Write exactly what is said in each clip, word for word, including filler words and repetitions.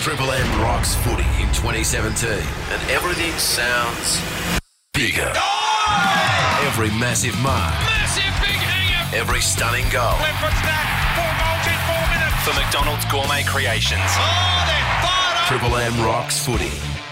Triple M rocks footy in twenty seventeen, and everything sounds bigger. Oh! Every massive mark. Massive big hanger. Every stunning goal. Clifford Stack, four goals in four minutes. For McDonald's Gourmet Creations. Oh, they're fired up. Triple M rocks footy.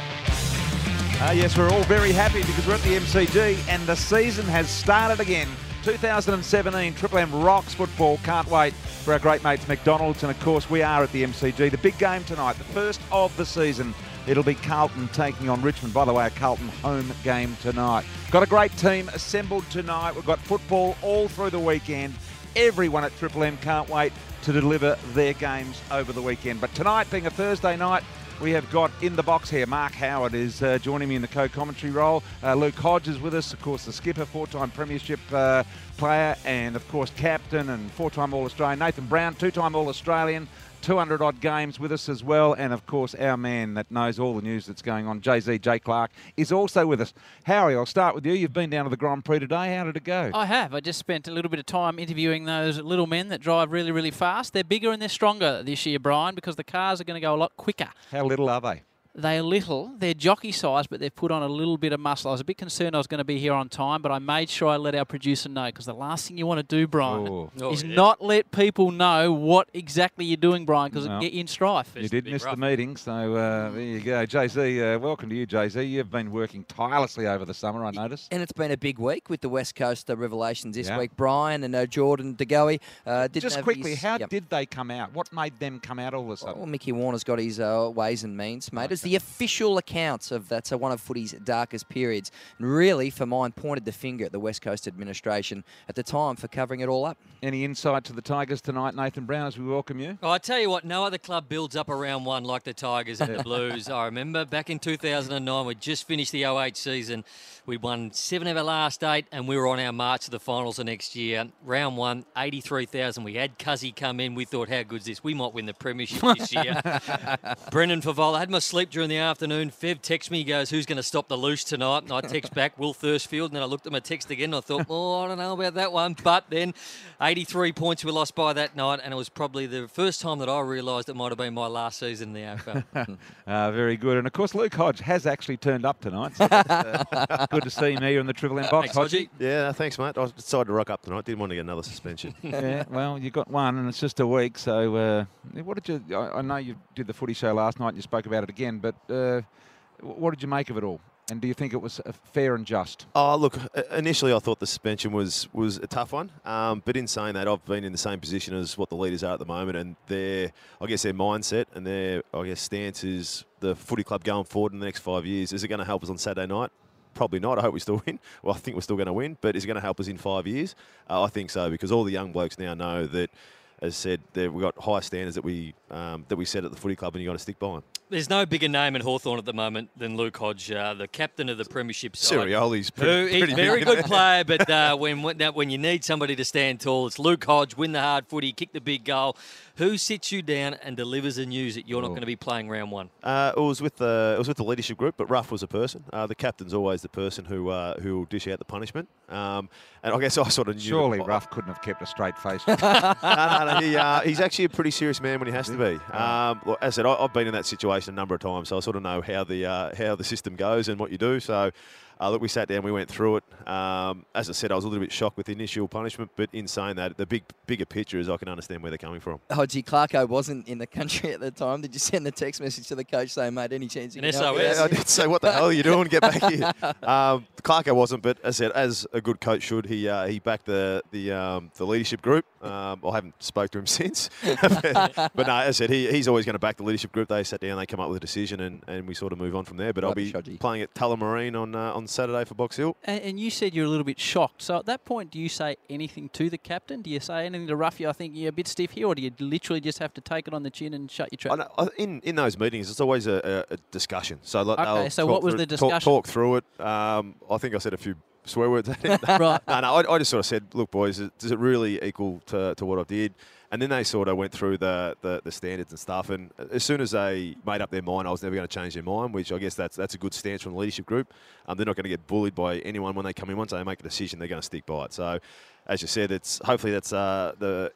Uh, yes, we're all very happy because we're at the M C G and the season has started again. two thousand seventeen, Triple M rocks football. Can't wait for our great mates McDonald's, and of course we are at the M C G. The big game tonight, the first of the season. It'll be Carlton taking on Richmond. By the way, a Carlton home game tonight. Got a great team assembled tonight. We've got football all through the weekend. Everyone at Triple M can't wait to deliver their games over the weekend. But tonight, being a Thursday night, we have got in the box here, Mark Howard is uh, joining me in the co-commentary role. Uh, Luke Hodge is with us, of course, the skipper, four-time premiership uh, player, and, of course, captain and four-time All-Australian. Nathan Brown, two-time All-Australian, two hundred odd games with us as well. And, of course, our man that knows all the news that's going on, Jay Z, Jay Clark, is also with us. Harry, I'll start with you. You've been down to the Grand Prix today. How did it go? I have. I just spent a little bit of time interviewing those little men that drive really, really fast. They're bigger and they're stronger this year, Brian, because the cars are going to go a lot quicker. How little are they? They're little. They're jockey size, but they've put on a little bit of muscle. I was a bit concerned I was going to be here on time, but I made sure I let our producer know, because the last thing you want to do, Brian, oh. is Oh, yeah. not let people know what exactly you're doing, Brian, because No. it'll get you in strife. You did bit miss rough. the meeting, so uh, there you go. Jay Z, uh, welcome to you, Jay Z. You've been working tirelessly over the summer, I noticed. And it's been a big week with the West Coast uh, revelations this Yeah. week. Brian and uh, Jordan DeGoey uh, didn't Just have quickly, his, how yep. did they come out? What made them come out all of a sudden? Well, Mickey Warner's got his uh, ways and means, mate. It's the official accounts of that's uh, one of footy's darkest periods. And really, for mine, pointed the finger at the West Coast administration at the time for covering it all up. Any insight to the Tigers tonight, Nathan Brown, as we welcome you? Oh, I tell you what, no other club builds up around one like the Tigers and the Blues. I remember back in two thousand nine, we just finished the oh eight season. We won seven of our last eight, and we were on our march to the finals the next year. Round one, eighty-three thousand. We had Cuzzy come in. We thought, how good's this? We might win the premiership this year. Brendan Favola. I had my sleep during the afternoon. Fev texts me, he goes, who's going to stop the loose tonight? And I text back, Will Thurstfield. And then I looked at my text again, and I thought, oh, I don't know about that one. But then eighty-three points we lost by that night, and it was probably the first time that I realised it might have been my last season in the A F L. Uh, very good. And, of course, Luke Hodge has actually turned up tonight. So that's, uh, good to see him here in the Triple M box. Thanks, Hodgie. Yeah, thanks, mate. I decided to rock up tonight. Didn't want to get another suspension. Yeah, well, you got one, and it's just a week. So, uh, what did you? I, I know you did the footy show last night, and you spoke about it again. But uh, what did you make of it all? And do you think it was uh, fair and just? Oh, look, uh, initially I thought the suspension was was a tough one. Um, but in saying that, I've been in the same position as what the leaders are at the moment, and their, I guess, their mindset and their, I guess, stance is the footy club going forward in the next five years. Is it going to help us on Saturday night? Probably not. I hope we still win. Well, I think we're still going to win. But is it going to help us in five years? Uh, I think so, because all the young blokes now know that, as I said, that we've got high standards that we um, that we set at the footy club, and you've got to stick by them. There's no bigger name in Hawthorn at the moment than Luke Hodge, uh, the captain of the premiership side. Sirioli's Who, pretty, he's pretty a very big. good player, but uh, when when that- when you need somebody to stand tall, it's Luke Hodge, win the hard footy, kick the big goal. Who sits you down and delivers the news that you're not Oh. going to be playing round one? Uh, it was with the it was with the leadership group, but Ruff was a person. Uh, the captain's always the person who uh, who will dish out the punishment. Um, and I guess I sort of knew. Surely that, Ruff couldn't have kept a straight face. no, no, no. He, uh, he's actually a pretty serious man when he has to be. Um, look, as I said, I, I've been in that situation a number of times, so I sort of know how the uh, how the system goes and what you do. So. Uh, look, we sat down, we went through it. Um, as I said, I was a little bit shocked with the initial punishment, but in saying that, the big, bigger picture is I can understand where they're coming from. Hodgie, Clarko wasn't in the country at the time. Did you send the text message to the coach saying, mate, any chance you An can help S O me S. out Yeah, I here?" did say, what the hell are you doing? Get back here. Um, Clarko wasn't, but as I said, as a good coach should, he uh, he backed the the um, the leadership group. Um, I haven't spoke to him since. but, but no, as I said, he, he's always going to back the leadership group. They sat down, they come up with a decision, and, and we sort of move on from there. But I'll Righty, be Hodgie. playing at Tullamarine on uh, on Saturday for Box Hill. And, and you said you're a little bit shocked. So at that point, do you say anything to the captain? Do you say anything to Ruffy? I think you're a bit stiff here, or do you literally just have to take it on the chin and shut your I trap? know, I- in in those meetings, it's always a, a, a discussion. So like, Okay, they'll so talk what was through- the talk- discussion? Talk, through it. Um, I think I said a few swear words at it. Right. No, no, I, I just sort of said, look, boys, does it really equal to, to what I did? And then they sort of went through the, the, the standards and stuff. And as soon as they made up their mind, I was never going to change their mind, which I guess that's that's a good stance from the leadership group. Um, they're not going to get bullied by anyone when they come in. Once they make a decision, they're going to stick by it. So, as you said, it's hopefully that's uh, the in the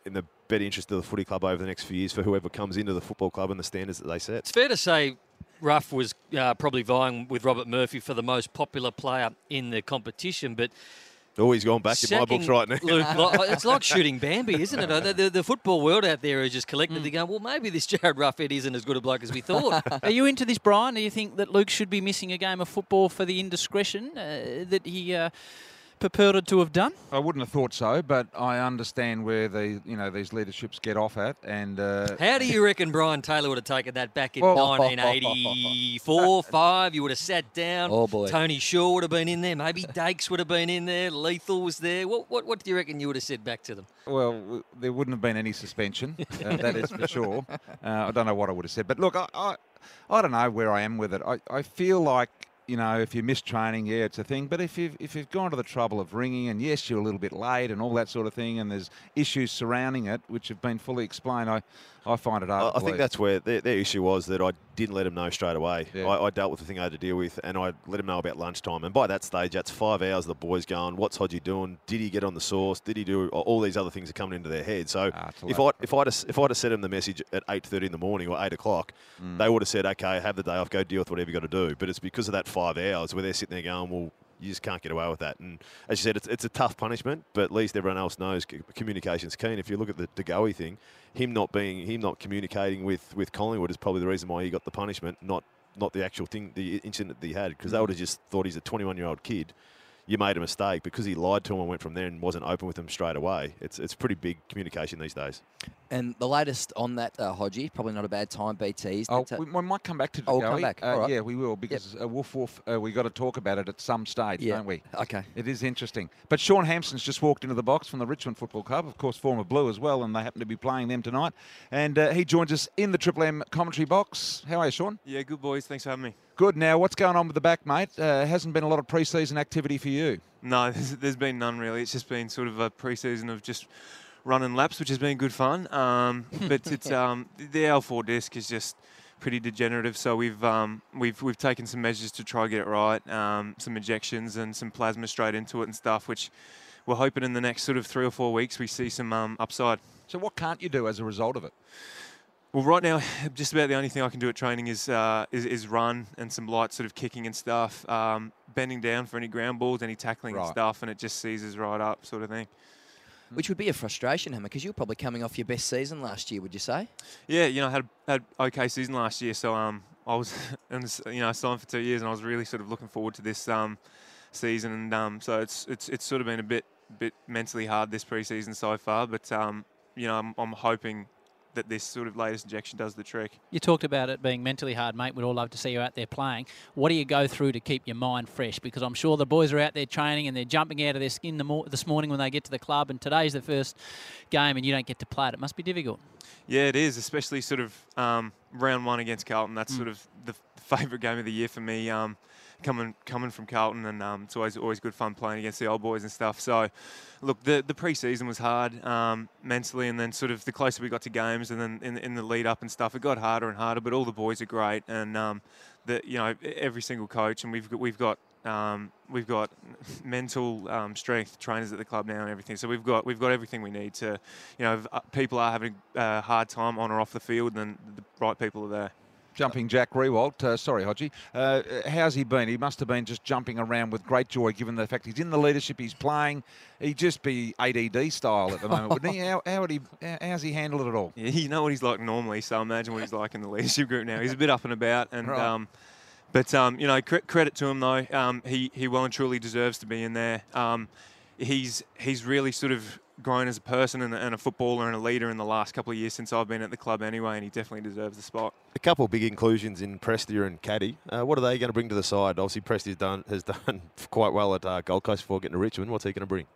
better interest of the footy club over the next few years for whoever comes into the football club and the standards that they set. It's fair to say Ruff was uh, probably vying with Robert Murphy for the most popular player in the competition, but Oh, he's gone back in my books right now. Luke, like, it's like shooting Bambi, isn't it? The, the, the football world out there is just collectively Mm. going, well, maybe this Jared Ruffhead isn't as good a bloke as we thought. Are you into this, Brian? Do you think that Luke should be missing a game of football for the indiscretion uh, that he uh, purported to have done? I wouldn't have thought so, but I understand where the you know these leaderships get off at, and uh, How do you reckon Brian Taylor would have taken that back in Well- nineteen eighty-four, five? You would have sat down. Oh, boy. Tony Shaw would have been in there. Maybe Dakes would have been in there. Lethal was there. What, what, what do you reckon you would have said back to them? well, w- there wouldn't have been any suspension. uh, that is for sure. Uh, I don't know what I would have said, but look, I, I, I don't know where I am with it. I, I feel like, you know, if you miss training, yeah, it's a thing. But if you've, if you've gone to the trouble of ringing, and yes, you're a little bit late and all that sort of thing, and there's issues surrounding it, which have been fully explained, I, I find it hard I, to I think believe. that's where their, their issue was that I didn't let them know straight away. Yeah. I, I dealt with the thing I had to deal with, and I let them know about lunchtime. And by that stage, that's five hours. The boys going, "What's Hodgie doing? Did he get on the sauce? Did he do all these other things are coming into their head?" So Ah, it's a if lot. I if I'd have, if I'd have sent them the message at eight thirty in the morning or eight o'clock, Mm. they would have said, "Okay, have the day off. Go deal with whatever you got to do." But it's because of that five hours where they're sitting there going, "Well, you just can't get away with that." And as you said, it's, it's a tough punishment, but at least everyone else knows c- communication's keen. If you look at the DeGoey thing, him not being him not communicating with, with Collingwood is probably the reason why he got the punishment, not not the actual thing, the incident that he had, because they would have just thought he's a twenty-one-year-old kid. You made a mistake because he lied to him and went from there and wasn't open with him straight away. It's it's pretty big communication these days. And the latest on that, uh, Hodgie, probably not a bad time, B Ts. Oh, that, uh, we, we might come back to Oh, we'll come DeGoey. back. Uh, All right. Yeah, we will, because uh, Woof Woof, uh, we got to talk about it at some stage, Yeah. don't we? Okay. It is interesting. But Sean Hampson's just walked into the box from the Richmond Football Club, of course, former Blue as well, and they happen to be playing them tonight. And uh, he joins us in the Triple M commentary box. How are you, Sean? Yeah, good boys. Thanks for having me. Good. Now, what's going on with the back, mate? Uh, hasn't been a lot of pre-season activity for you. No, there's, there's been none really. It's just been sort of a pre-season of just running laps, which has been good fun. Um, but it's um, the L four disc is just pretty degenerative, so we've um, we've we've taken some measures to try to get it right. Um, some injections and some plasma straight into it and stuff, which we're hoping in the next sort of three or four weeks we see some um, upside. So what can't you do as a result of it? Well, right now, just about the only thing I can do at training is uh, is, is run and some light sort of kicking and stuff, um, bending down for any ground balls, any tackling and Right. stuff, and it just seizes right up, sort of thing. which would be a frustration, Hammer, because you were probably coming off your best season last year, would you say? Yeah, you know, I had had okay season last year, so um, I was, in this- you know, signed for two years, and I was really sort of looking forward to this um, season, and um, so it's it's it's sort of been a bit bit mentally hard this preseason so far, but um, you know, I'm, I'm hoping that this sort of latest injection does the trick. You talked about it being mentally hard, mate. We'd all love to see you out there playing. What do you go through to keep your mind fresh? Because I'm sure the boys are out there training and they're jumping out of their skin the mo- this morning when they get to the club, and today's the first game and you don't get to play it. It must be difficult. Yeah, it is, especially sort of um, round one against Carlton. That's Mm. sort of the favourite game of the year for me. Um, coming coming from Carlton, and um, it's always always good fun playing against the old boys and stuff. So, look, the the pre-season was hard um, mentally, and then sort of the closer we got to games, and then in, in the lead up and stuff, it got harder and harder. But all the boys are great, and um, the you know every single coach, and we've got, we've got um, we've got mental um, strength trainers at the club now and everything. So we've got we've got everything we need to, you know, if uh, people are having a hard time on or off the field, then the right people are there. Jumping Jack Rewalt, uh, sorry, Hodgie. Uh, how's he been? He must have been just jumping around with great joy, given the fact he's in the leadership, he's playing. He'd just be A D D style at the moment, wouldn't he? How, how would he? how- How's he handled it all? Yeah, you know what he's like normally, so imagine what he's like in the leadership group now. He's a bit up and about, and Right. um, but um, you know, cre- credit to him though. Um, he he well and truly deserves to be in there. Um, he's he's really sort of grown as a person and, a- and a footballer and a leader in the last couple of years since I've been at the club anyway, and he definitely deserves the spot. A couple of big inclusions in Prestia and Caddy. Uh, what are they going to bring to the side? Obviously, Prestia's done has done quite well at uh, Gold Coast before getting to Richmond. What's he going to bring?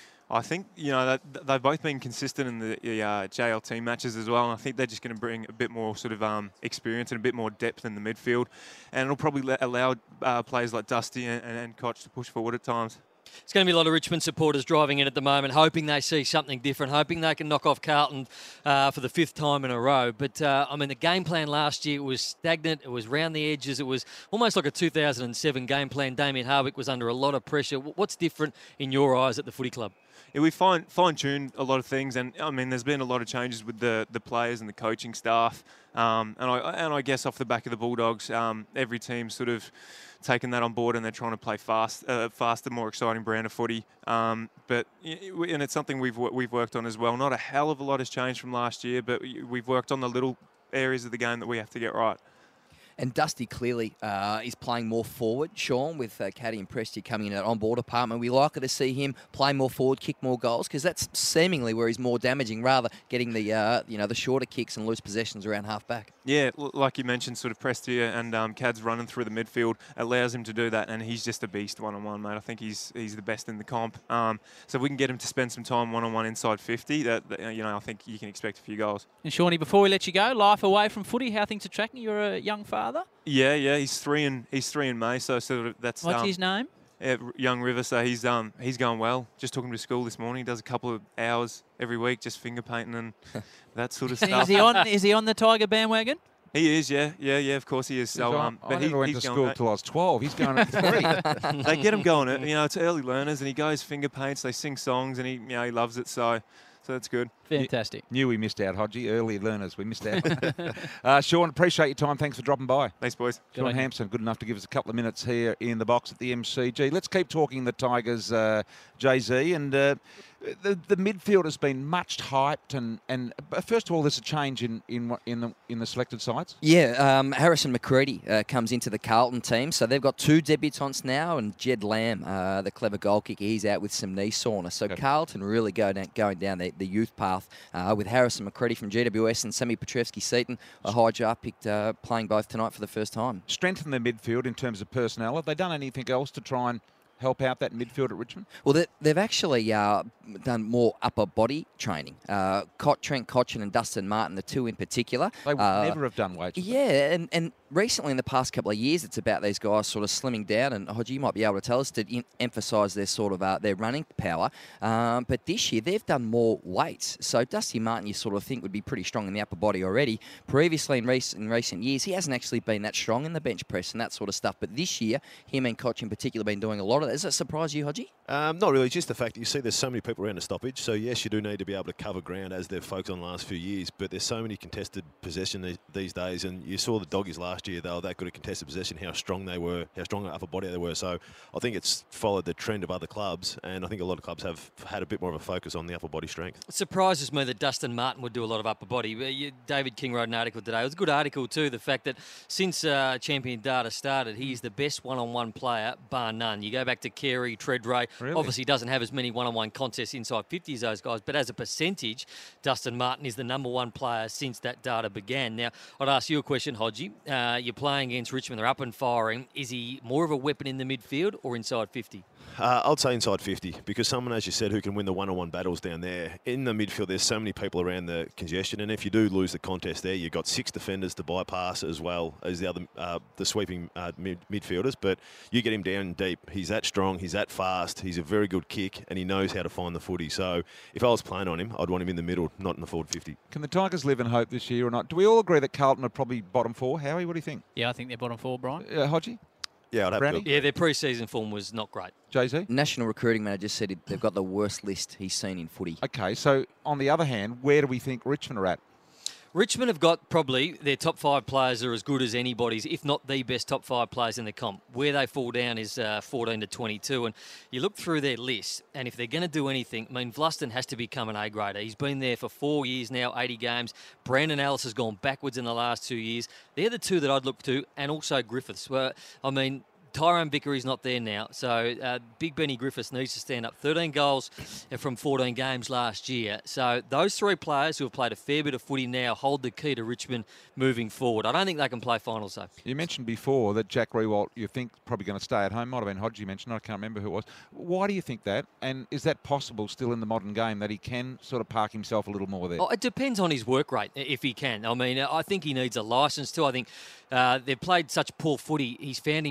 I think, you know, that they've both been consistent in the, the uh, J L team matches as well, and I think they're just going to bring a bit more sort of um, experience and a bit more depth in the midfield, and it'll probably let, allow uh, players like Dusty and, and, and Koch to push forward at times. It's going to be a lot of Richmond supporters driving in at the moment, hoping they see something different, hoping they can knock off Carlton uh, for the fifth time in a row. But, uh, I mean, the game plan last year was stagnant. It was round the edges. It was almost like a two thousand seven game plan. Damien Harwick was under a lot of pressure. Wh- What's different in your eyes at the footy club? Yeah, we fine fine tuned a lot of things, and I mean, there's been a lot of changes with the the players and the coaching staff, um, and I and I guess off the back of the Bulldogs, um, every team's sort of taken that on board, and they're trying to play fast, uh, faster, more exciting brand of footy. Um, but and it's something we've we've worked on as well. Not a hell of a lot has changed from last year, but we've worked on the little areas of the game that we have to get right. And Dusty clearly uh, is playing more forward, Sean, with uh, Caddy and Presti coming in at on-board department. We likely to see him play more forward, kick more goals, because that's seemingly where he's more damaging, rather getting the uh, you know the shorter kicks and loose possessions around half-back. Yeah, like you mentioned, sort of Presti and um, Cad's running through the midfield allows him to do that, and he's just a beast one-on-one, mate. I think he's he's the best in the comp. Um, so if we can get him to spend some time one-on-one inside fifty, that, that you know I think you can expect a few goals. And Shawnee, before we let you go, life away from footy, how things are tracking? You're a young father. Yeah, yeah, he's three in he's three in May, so sort of that's. What's um, his name? Yeah, Young River. So he's um he's going well. Just took him to school this morning. He does a couple of hours every week, just finger painting and that sort of stuff. Is he on? Is he on the Tiger bandwagon? He is, yeah, yeah, yeah. Of course he is. So, um, I but never he, went he's to going, school uh, till I was twelve. He's going at three. They get him going. You know, it's early learners, and he goes finger paints. They sing songs, and he, you know, he loves it. So, so that's good. Fantastic. Knew we missed out, Hodgie. Early learners, we missed out. uh, Sean, appreciate your time. Thanks for dropping by. Thanks, boys. Sean Good Hampson, good enough to give us a couple of minutes here in the box at the M C G. Let's keep talking the Tigers, uh, Jay-Z. And uh, the, the midfield has been much hyped. And, and uh, first of all, there's a change in in what- in the in the selected sides. Yeah, um, Harrison McCready uh, comes into the Carlton team. So they've got two debutants now, and Jed Lamb, uh, the clever goal kicker, he's out with some knee soreness. So Okay. Carlton really go down, going down the, the youth path uh, with Harrison McCready from G W S and Sammy Petrevsky-Seton, a high jar, picked uh, playing both tonight for the first time. Strengthen their midfield in terms of personnel. Have they done anything else to try and help out that midfield at Richmond? Well, they, they've actually uh, done more upper body training. Uh, Cot, Trent Cotchin and Dustin Martin, the two in particular. They would uh, never have done weights. Yeah, and, and recently in the past couple of years, it's about these guys sort of slimming down. And Hodgie, you might be able to tell us to in- emphasise their sort of uh, their running power. Um, but this year they've done more weights. So Dusty Martin, you sort of think would be pretty strong in the upper body already. Previously in recent in recent years, he hasn't actually been that strong in the bench press and that sort of stuff. But this year, him and Koch in particular, been doing a lot of that. Does that surprise you, Hodgie? Um, not really, just the fact that you see there's so many people around the stoppage. So, yes, you do need to be able to cover ground as they've focused on the last few years, but there's so many contested possession these, these days. And you saw the Doggies last year, they were that good at contested possession, how strong they were, how strong an upper body they were. So I think it's followed the trend of other clubs, and I think a lot of clubs have had a bit more of a focus on the upper body strength. It surprises me that Dustin Martin would do a lot of upper body. But you- David King wrote an article today. It was a good article too, the fact that since uh, Champion Data started, he's the best one-on-one player, bar none. You go back to Carey, Treadray. Really? Obviously doesn't have as many one-on-one contests inside fifty as those guys, but as a percentage, Dustin Martin is the number one player since that data began. Now, I'd ask you a question, Hodgie. Uh, you're playing against Richmond. They're up and firing. Is he more of a weapon in the midfield or inside fifty? Uh, I'd say inside fifty, because someone, as you said, who can win the one-on-one battles down there. In the midfield, there's so many people around the congestion, and if you do lose the contest there, you've got six defenders to bypass as well as the other, uh, the sweeping uh, mid- midfielders. But you get him down deep. He's that strong. He's that fast. He's a very good kick, and he knows how to find the footy. So if I was playing on him, I'd want him in the middle, not in the forward fifty. Can the Tigers live in hope this year or not? Do we all agree that Carlton are probably bottom four? Howie, what do you think? Yeah, I think they're bottom four, Brian. Uh, Hodgie? Yeah, I'd have Brownie? to. Yeah, their pre-season form was not great. Jay-Z? National recruiting manager said it- they've got the worst list he's seen in footy. Okay, so on the other hand, where do we think Richmond are at? Richmond have got probably their top five players are as good as anybody's, if not the best top five players in the comp. Where they fall down is uh, fourteen to twenty-two. And you look through their list, and if they're going to do anything, I mean, Vluston has to become an A-grader. He's been there for four years now, eighty games. Brandon Ellis has gone backwards in the last two years. They're the two that I'd look to, and also Griffiths. Well, I mean, Tyrone Vickery's not there now, so uh, Big Benny Griffiths needs to stand up. thirteen goals from fourteen games last year. So those three players who have played a fair bit of footy now hold the key to Richmond moving forward. I don't think they can play finals, though. You mentioned before that Jack Rewalt, you think, probably going to stay at home. Might have been Hodgie mentioned. I can't remember who it was. Why do you think that? And is that possible still in the modern game, that he can sort of park himself a little more there? Oh, it depends on his work rate, if he can. I mean, I think he needs a licence too. I think uh, they've played such poor footy. He's found himself at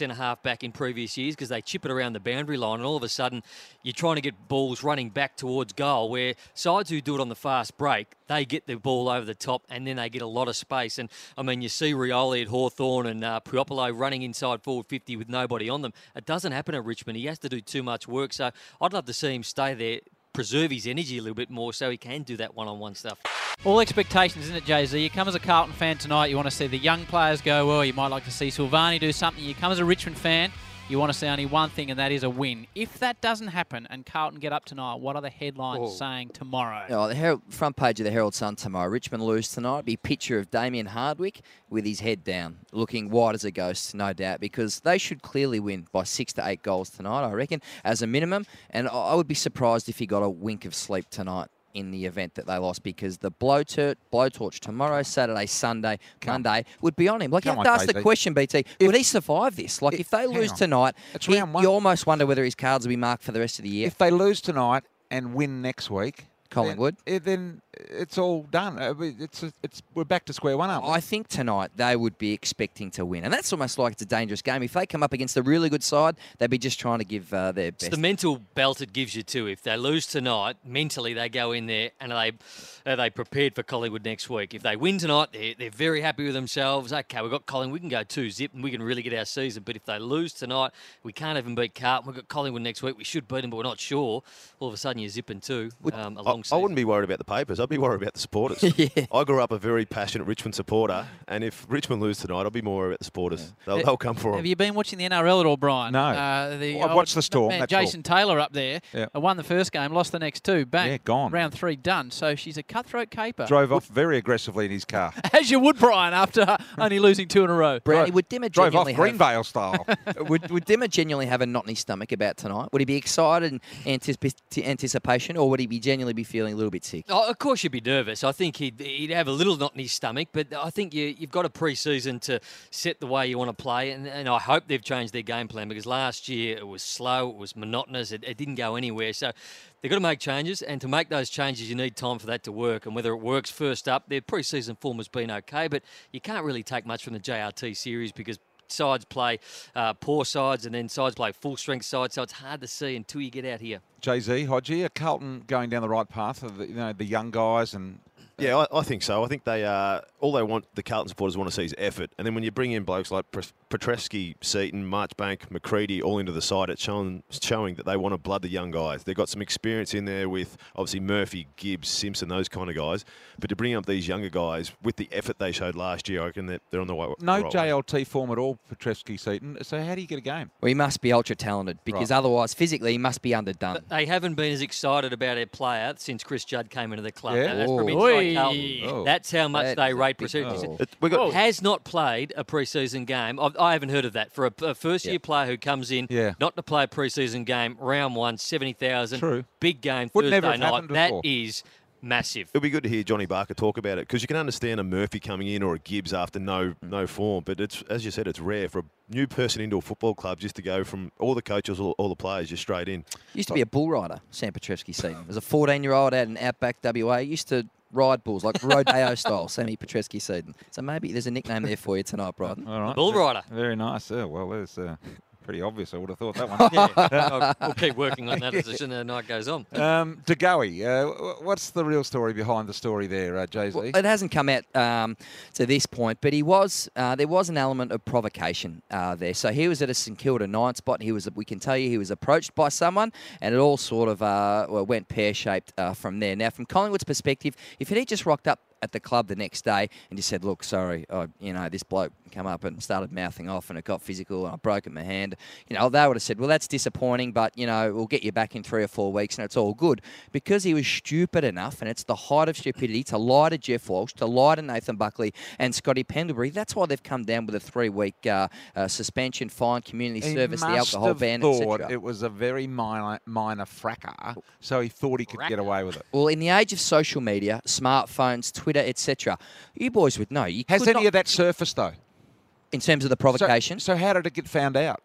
centre-half back in previous years because they chip it around the boundary line and all of a sudden you're trying to get balls running back towards goal where sides who do it on the fast break, they get the ball over the top and then they get a lot of space. And, I mean, you see Rioli at Hawthorn and uh, Puopolo running inside forward fifty with nobody on them. It doesn't happen at Richmond. He has to do too much work. So I'd love to see him stay there, preserve his energy a little bit more so he can do that one-on-one stuff. All expectations, isn't it, Jay-Z? You come as a Carlton fan tonight, you want to see the young players go well, you might like to see Silvani do something. You come as a Richmond fan, you want to see only one thing, and that is a win. If that doesn't happen and Carlton get up tonight, what are the headlines Oh. saying tomorrow? Oh, the Herald, front page of the Herald Sun tomorrow. Richmond lose tonight. Be a picture of Damien Hardwick with his head down, looking white as a ghost, no doubt, because they should clearly win by six to eight goals tonight, I reckon, as a minimum. And I I would be surprised if he got a wink of sleep tonight in the event that they lost, because the blowtorch, blowtorch tomorrow, Saturday, Sunday, Come Monday would be on him. Like, you Come have to on, ask the K Z. question, B T, If- would he survive this? Like, if- if they hang lose on. tonight, It's he- round one. you almost wonder whether his cards will be marked for the rest of the year. If they lose tonight and win next week, Collingwood. then, eh, then it's all done. Uh, we- It's it's we're back to square one, aren't we? I think tonight they would be expecting to win. And that's almost like it's a dangerous game. If they come up against a really good side, they'd be just trying to give uh, their It's best. the mental belt it gives you too. If they lose tonight, mentally they go in there and are they are they prepared for Collingwood next week. If they win tonight, they're, they're very happy with themselves. Okay, we've got Collingwood, we can go two zip and we can really get our season. But if they lose tonight, we can't even beat Carlton. We've got Collingwood next week. We should beat them, but we're not sure. All of a sudden you're zipping two. Um, a I, long I season. wouldn't be worried about the papers. I'd be worried about the supporters. Yeah. I grew up a very passionate Richmond supporter, and if Richmond lose tonight, I'll be more worried about the supporters. They'll, they'll come for Have them. you been watching the N R L at all, Brian? No. Uh, the Well, I've old watched the Storm, man, that's all. Jason Taylor up there Yeah. uh, won the first game, lost the next two. Bang. Yeah, gone. Round three done. So she's a cutthroat caper. Drove off very aggressively in his car. As you would, Brian, after only losing two in a row. Brownie, would Dimmer Drove off genuinely have, Greenvale style. would, would Dimmer genuinely have a knot in his stomach about tonight? Would he be excited and anticip- anticipation, or would he be genuinely be feeling a little bit sick? Oh, of course you'd be nervous. I think he'd, he'd have a little knot in his stomach, but I think you, you've got a pre-season to set the way you want to play, and, and I hope they've changed their game plan because last year it was slow, it was monotonous, it, it didn't go anywhere. So they've got to make changes, and to make those changes you need time for that to work, and whether it works first up, their pre-season form has been okay, but you can't really take much from the J R T series because sides play uh, poor sides and then sides play full-strength sides, so it's hard to see until you get out here. Jay-Z, Hodgie, are Carlton going down the right path of the, you know, the young guys and... Yeah, I, I think so. I think they uh, all they want, the Carlton supporters want to see is effort. And then when you bring in blokes like Petreski, Seaton, Marchbank, McCready all into the side, it's showing, showing that they want to blood the young guys. They've got some experience in there with obviously Murphy, Gibbs, Simpson, those kind of guys. But to bring up these younger guys with the effort they showed last year, I reckon that they're on the way. No right J way. L T form at all, Petreski, Seaton. So how do you get a game? Well, he must be ultra talented because Right. otherwise, physically, he must be underdone. But they haven't been as excited about their player since Chris Judd came into the club. Yeah? And that's probably Oi. inside Carlton. Oh. That's how much That they is a rate big- pre-season. oh. It, we got, Has not played a pre-season game. I've, I haven't heard of that. For a, a first-year Yeah. player who comes in Yeah. not to play a pre-season game, round one, seventy thousand, True. big game Would Thursday never have night. happened That before. is massive. It'll be good to hear Johnny Barker talk about it because you can understand a Murphy coming in or a Gibbs after no no form, but it's as you said, it's rare for a new person into a football club just to go from all the coaches, all, all the players, just straight in. Used to be a bull rider, Sam Petreski Seaton. As a fourteen-year-old out in Outback W A, used to ride bulls, like Rodeo style, Sammy Petreski Seaton. So maybe there's a nickname there for you tonight, Brighton. All right. Bull rider. Very nice. Yeah, well, there's uh, pretty obvious. I would have thought that one. Yeah, we'll keep working on that as the night goes on. Um, DeGoey, uh, wh- what's the real story behind the story there, uh, Jay-Z? Well, it hasn't come out um, to this point, but he was uh, there was an element of provocation uh, there. So he was at a St Kilda nine spot. He was, we can tell you, he was approached by someone, and it all sort of uh, well, went pear-shaped uh, from there. Now, from Collingwood's perspective, if he just rocked up at the club the next day and just said, look, sorry, I, you know, this bloke come up and started mouthing off and it got physical and I broke my hand, you know, they would have said, well, that's disappointing, but, you know, we'll get you back in three or four weeks and it's all good. Because he was stupid enough, and it's the height of stupidity, to lie to Jeff Walsh, to lie to Nathan Buckley and Scotty Pendlebury. That's why they've come down with a three-week uh, uh, suspension, fine, community He service, the must alcohol have ban, thought et cetera. it was a very minor, minor fracas, so he thought he could get away with it. Well, in the age of social media, smartphones, Twitter, et cetera, you boys would know. You Has could any not, of that surfaced, though? in terms of the So, provocation? so how did it get found out?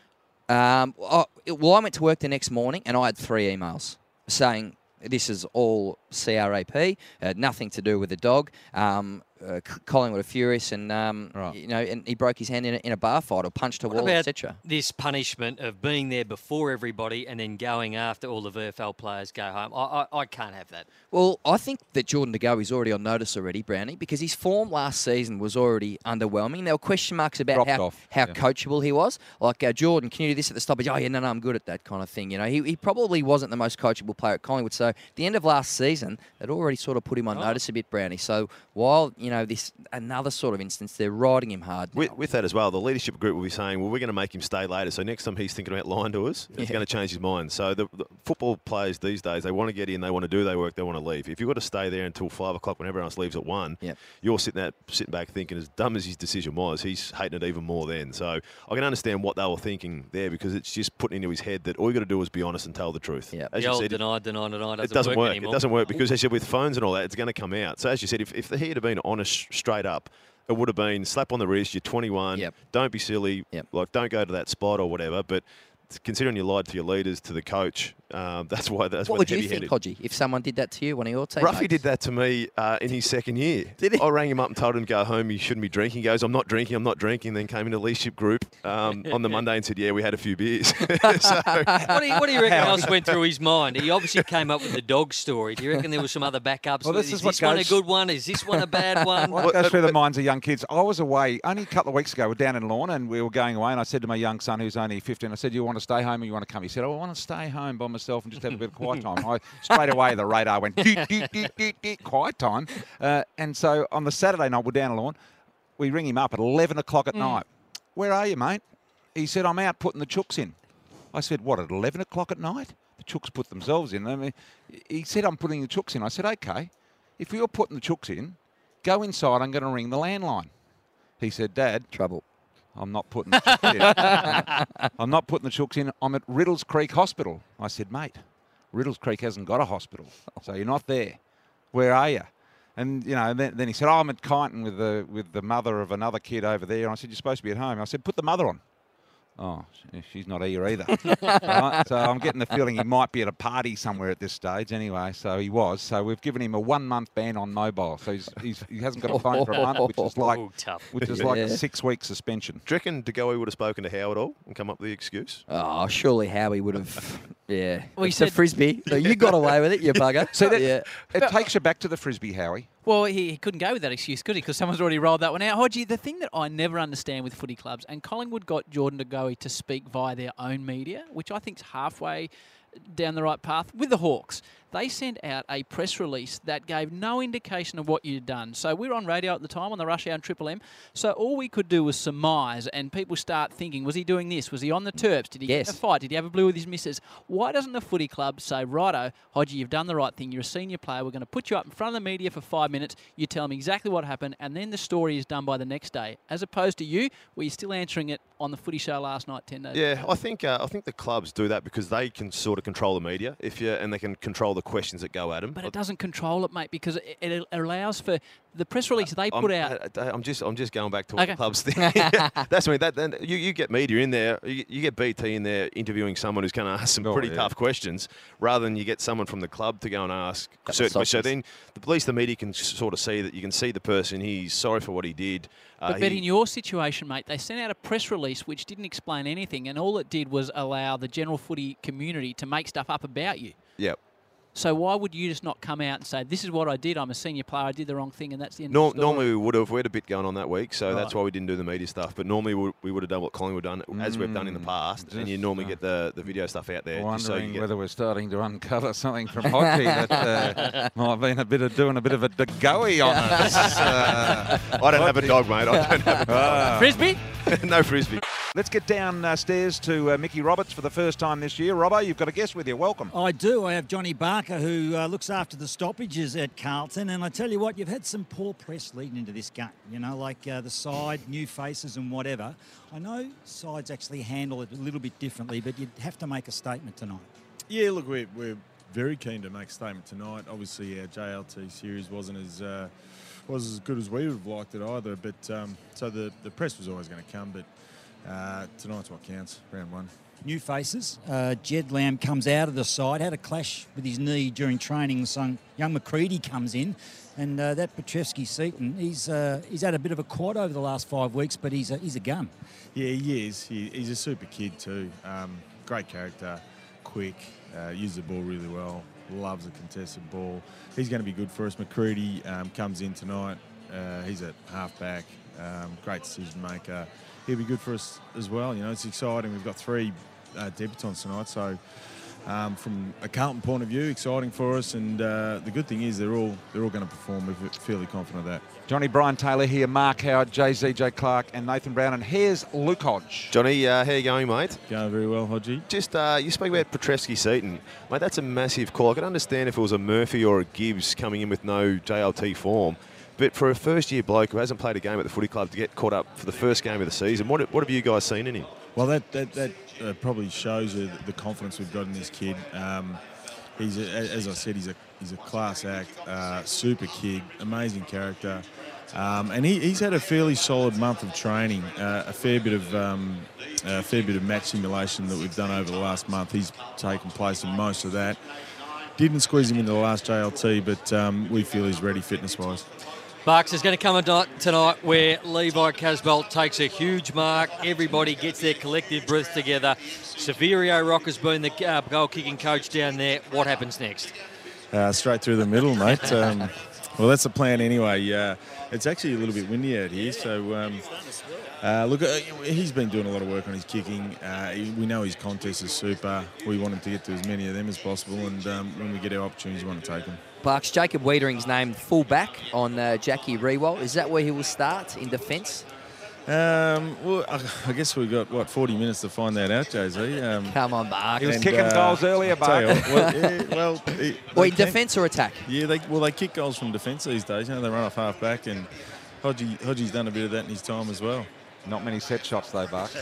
Um, oh, it- well, I went to work the next morning and I had three emails saying this is all C R A P, uh, nothing to do with the dog. Um, uh, Collingwood are furious, and um, Right. you know, and he broke his hand in a, in a bar fight or punched a What wall, about et cetera. this punishment of being there before everybody and then going after all the V F L players go home? I, I, I can't have that. Well, I think that Jordan De Goey is already on notice already, Brownie, because his form last season was already underwhelming. There were question marks about Dropped how, off, how yeah. coachable he was. Like, uh, Jordan, can you do this at the stoppage? Oh, yeah, no, no, I'm good at that kind of thing. You know, he, he probably wasn't the most coachable player at Collingwood. So at the end of last season, it already sort of put him on Oh. notice a bit, Brownie. So while, you know, this another sort of instance, they're riding him hard now. With, with that as well, the leadership group will be saying, well, we're going to make him stay later. So next time he's thinking about lying to us, it's Yeah. going to change his mind. So the, the football players these days, they want to get in, they want to do their work, they want to leave. If you've got to stay there until five o'clock when everyone else leaves at one, Yep. you're sitting there, sitting back thinking, as dumb as his decision was, he's hating it even more then. So I can understand what they were thinking there, because it's just putting into his head that all you got to do is be honest and tell the truth. Yep. As The you old said, deny, deny, deny doesn't, it doesn't work. anymore. It doesn't work because, as you said, with phones and all that, it's going to come out. So as you said, if, if he had been honest straight up, it would have been slap on the wrist, you're twenty-one, Yep. don't be silly, Yep. like don't go to that spot or whatever. But considering you lied to your leaders, to the coach, um, that's why that's What why would the you think, heavy-handed- Hodgie, if someone did that to you, one of your teammates? Ruffy did that to me uh, in his second year. Did he? I rang him up and told him to go home. He shouldn't be drinking. He goes, I'm not drinking. I'm not drinking. Then came in the leadership group um, on the Monday and said, yeah, we had a few beers. so, What do you, what do you reckon else went through his mind? He obviously came up with the dog story. Do you reckon there was some other backups? Well, this is is what this one a goes- good one? Is this one a bad one? What goes through the minds of young kids? I was away only a couple of weeks ago. We're down in Lorna and we were going away, and I said to my young son, who's only fifteen, I said, "You want to stay home or you want to come?" He said, "Oh, I want to stay home by myself and just have a bit of quiet time." I straight away the radar went deet, deet, deet, deet, deet, quiet time. Uh, and so on the Saturday night, we're down in Lorna. We ring him up at eleven o'clock at night. "Where are you, mate?" He said, "I'm out putting the chooks in." I said, "What, at eleven o'clock at night?" The chooks put themselves in. I mean, he said, "I'm putting the chooks in." I said, "Okay, if you're putting the chooks in, go inside. I'm going to ring the landline." He said, "Dad, Trouble. I'm not putting the chooks in. I'm not putting the chooks in. I'm at Riddles Creek Hospital." I said, "Mate, Riddles Creek hasn't got a hospital, so you're not there. Where are you?" And you know, then, then he said, "Oh, I'm at Kyneton with the with the mother of another kid over there." And I said, "You're supposed to be at home." I said, "Put the mother on." "Oh, she- she's not here either." Right? So I'm getting the feeling he might be at a party somewhere at this stage anyway. So he was. So we've given him a one-month ban on mobile. So he's, he's, he hasn't got a phone for a month, which is like Oh, tough. which is like Yeah. a six-week suspension. Do you reckon De Goey would have spoken to Howe at all and come up with the excuse? Oh, surely Howie would have. Yeah. Well, he It's the said- frisbee. No, you got away with it, you bugger. See, that, yeah. it takes you back to the Frisbee, Howie. Well, he, he couldn't go with that excuse, could he? Because someone's already rolled that one out. Hodgie, the thing that I never understand with footy clubs, and Collingwood got Jordan De Goey to speak via their own media, which I think's halfway down the right path, with the Hawks. They sent out a press release that gave no indication of what you'd done. So we were on radio at the time on the Rush Hour and Triple M. So all we could do was surmise, and people start thinking, was he doing this? Was he on the Terps? Did he Yes. get in a fight? Did he have a blue with his missus? Why doesn't the footy club say, "Righto, Hodgie, you've done the right thing. You're a senior player. We're going to put you up in front of the media for five minutes. You tell me exactly what happened, and then the story is done by the next day," as opposed to you, where you're still answering it on the footy show last night, ten days. Yeah, I think uh, I think the clubs do that because they can sort of control the media if you and they can control the questions that go at them. But it doesn't control it, mate, because it, it allows for the press release they I'm, put out. I- I'm just I'm just going back to what Okay. the clubs think. That's me. That then you, you get media in there, you, you get B T in there interviewing someone who's going to ask some Oh, pretty yeah. tough questions, rather than you get someone from the club to go and ask Couple certain of questions. So sausages. then, the police, the media can s- sort of see that you can see the person. He's sorry for what he did. Uh, But, but he- in your situation, mate, they sent out a press release which didn't explain anything, and all it did was allow the general footy community to make stuff up about you. yeah. So why would you just not come out and say, "This is what I did. I'm a senior player. I did the wrong thing," and that's the end Nor- of the story? normally we would have. We had a bit going on that week, so that's Right. why we didn't do the media stuff. But normally we, we would have done what Collingwood done, as we've done in the Mm, past, and you just, normally uh, get the, the video stuff out there. just so Wondering you get, whether we're starting to uncover something from Hodgie that uh, might have been a bit of doing a bit of a De Goey on us. Uh, I don't have a dog, mate. I don't have a ah. Frisbee? dog. No frisbee. Let's get downstairs to uh, Mickey Roberts for the first time this year. Robbo, you've got a guest with you. Welcome. I do. I have Johnny Barker, who uh, looks after the stoppages at Carlton. And I tell you what, you've had some poor press leading into this game, you know, like uh, the side, new faces and whatever. I know sides actually handle it a little bit differently, but you'd have to make a statement tonight. Yeah, look, we're, we're very keen to make a statement tonight. Obviously, our J L T series wasn't as uh, was as good as we would have liked it either. But um, so the, the press was always going to come, but uh, tonight's what counts, round one. new faces. Uh, Jed Lamb comes out of the side, had a clash with his knee during training. So young McCready comes in, and uh, that Petrevsky-Seton, he's uh, he's had a bit of a quad over the last five weeks, but he's a, he's a gun. Yeah, he is. He, he's a super kid too. Um, great character, quick, uh, uses the ball really well, loves a contested ball. He's going to be good for us. McCready um, comes in tonight. Uh, he's a half-back, um, great decision maker. He'll be good for us as well. You know, it's exciting. We've got three uh, debutants tonight, so um, from a Carlton point of view, exciting for us. And uh, the good thing is they're all they're all going to perform. We're fairly confident of that. Johnny, Brian Taylor here, Mark Howard, J Z J Clark and Nathan Brown. And here's Luke Hodge. Johnny, uh, how you going, mate? Going very well, Hodgie. Just, uh, you spoke about Petrevsky-Seton. Mate, that's a massive call. I could understand if it was a Murphy or a Gibbs coming in with no J L T form. But for a first-year bloke who hasn't played a game at the footy club to get caught up for the first game of the season, what, what have you guys seen in him? Well, that that, that uh, probably shows you the confidence we've got in this kid. Um, he's, a, as I said, he's a he's a class act, uh, super kid, amazing character, um, and he, he's had a fairly solid month of training, uh, a fair bit of um, a fair bit of match simulation that we've done over the last month. He's taken place in most of that. Didn't squeeze him into the last J L T, but um, we feel he's ready fitness-wise. Bucks is going to come a night tonight where Levi Casbolt takes a huge mark. Everybody gets their collective breath together. Severio Rocker's been the uh, goal-kicking coach down there. What happens next? Uh, straight through the middle, mate. Um, well, that's the plan anyway. Uh, it's actually a little bit windy out here, so um, uh, look, uh, he's been doing a lot of work on his kicking. Uh, he, we know his contest is super. We want him to get to as many of them as possible, and um, when we get our opportunities, we want to take them. Bucks, Jacob Wiedering's named full-back on uh, Jackie Rewalt. Is that where he will start in defence? Um, well, I, I guess we've got, what, forty minutes to find that out, Jay Z. Um, Come on, Bucks. He was and, kicking uh, goals earlier, Bucks. Well, yeah, well, it, Well, in defence or attack? Yeah, they, well, they kick goals from defence these days. You know, they run off half-back, and Hodgie, Hodgie's done a bit of that in his time as well. Not many set shots, though, Bucks.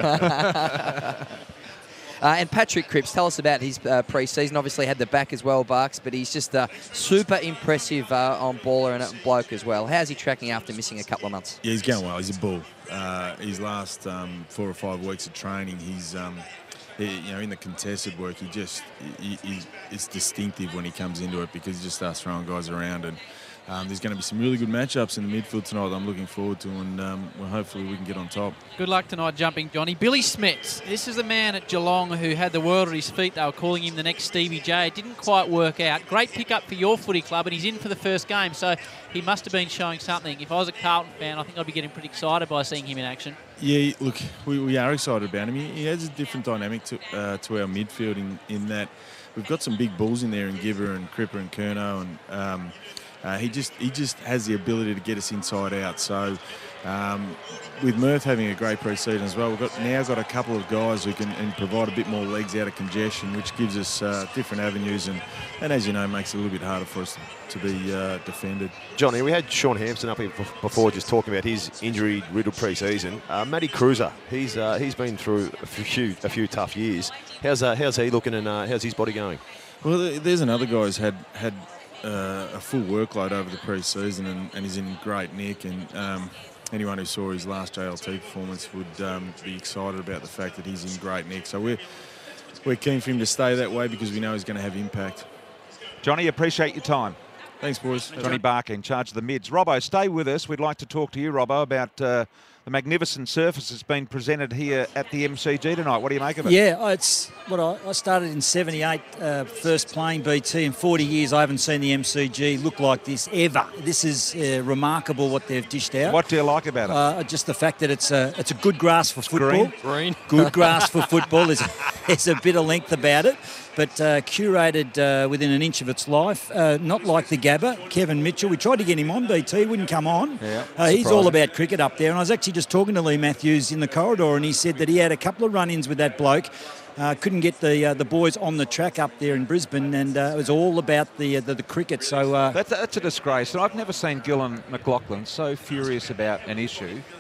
Uh, and Patrick Cripps, tell us about his uh, pre-season. Obviously had the back as well, Bucks, but he's just uh, super impressive uh, on baller and a bloke as well. How's he tracking after missing a couple of months? Yeah, he's going well. He's a bull. Uh, his last um, four or five weeks of training, he's um, he, you know, in the contested work, he just he, he, it's distinctive when he comes into it because he just starts throwing guys around. And um, there's going to be some really good matchups in the midfield tonight that I'm looking forward to, and um, well, hopefully we can get on top. Good luck tonight jumping, Johnny. Billy Smets. This is the man at Geelong who had the world at his feet. They were calling him the next Stevie J. It didn't quite work out. Great pickup for your footy club, and he's in for the first game, so he must have been showing something. If I was a Carlton fan, I think I'd be getting pretty excited by seeing him in action. Yeah, look, we, we are excited about him. He, he has a different dynamic to, uh, to our midfield in, in that we've got some big bulls in there in Gibber and Cripper and Curnow, and um, Uh, he just he just has the ability to get us inside out. So um, with Murph having a great pre-season as well, we've got now got a couple of guys who can and provide a bit more legs out of congestion, which gives us uh, different avenues and, and as you know, makes it a little bit harder for us to be uh, defended. Johnny, we had Sean Hampson up here before just talking about his injury-riddled pre-season. Uh, Matty Cruiser, he's uh, he's been through a few a few tough years. How's uh, how's he looking and uh, how's his body going? Well, there's another guy who's had had. Uh, a full workload over the pre-season and, and he's in great nick, and um, anyone who saw his last J L T performance would um, be excited about the fact that he's in great nick. So we're, we're keen for him to stay that way because we know he's going to have impact. Johnny, appreciate your time. Thanks, boys. Johnny Barker in charge of the mids. Robbo, stay with us. We'd like to talk to you, Robbo, about uh, the magnificent surface that's been presented here at the M C G tonight. What do you make of it? Yeah, it's what I, I started in seventy-eight, uh, first playing B T. In forty years, I haven't seen the M C G look like this ever. This is uh, remarkable what they've dished out. What do you like about it? Uh, just the fact that it's a it's a good grass for football. Green. Green. Good grass for football. There's, there's a bit of length about it. But uh, curated uh, within an inch of its life, uh, not like the Gabba. Kevin Mitchell, we tried to get him on B T, wouldn't come on. Yeah, uh, he's all about cricket up there. And I was actually just talking to Lee Matthews in the corridor, and he said that he had a couple of run-ins with that bloke. Uh, couldn't get the uh, the boys on the track up there in Brisbane, and uh, it was all about the uh, the, the cricket. So uh, that's, a, that's a disgrace. And I've never seen Gillan McLaughlin so furious about an issue.